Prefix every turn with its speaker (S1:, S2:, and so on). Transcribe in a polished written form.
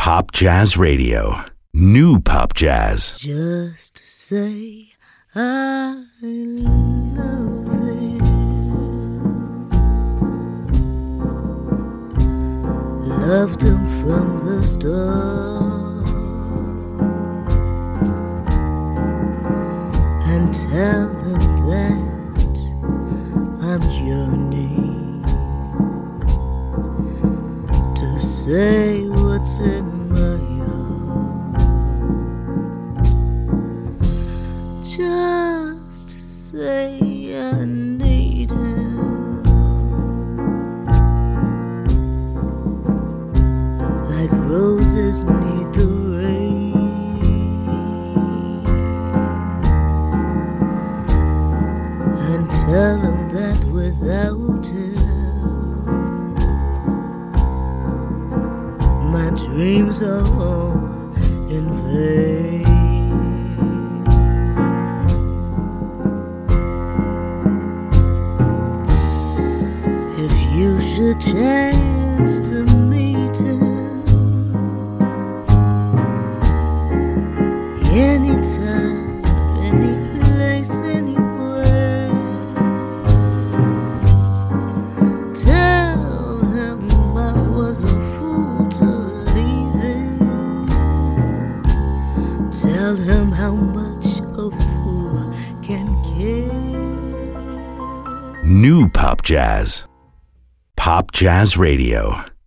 S1: Pop Jazz Radio. New Pop Jazz.
S2: Just to say I love it. Loved him from the start. And tell him that I'm yearning to say what's in my heart. Just to say I need him, like roses need the rain, and tell him that without him my dreams are all in vain. If you should chance to meet him anytime, any place, anywhere, tell him I was a fool to leave him. Tell him how much a fool can care.
S1: New Pop Jazz. Pop Jazz Radio.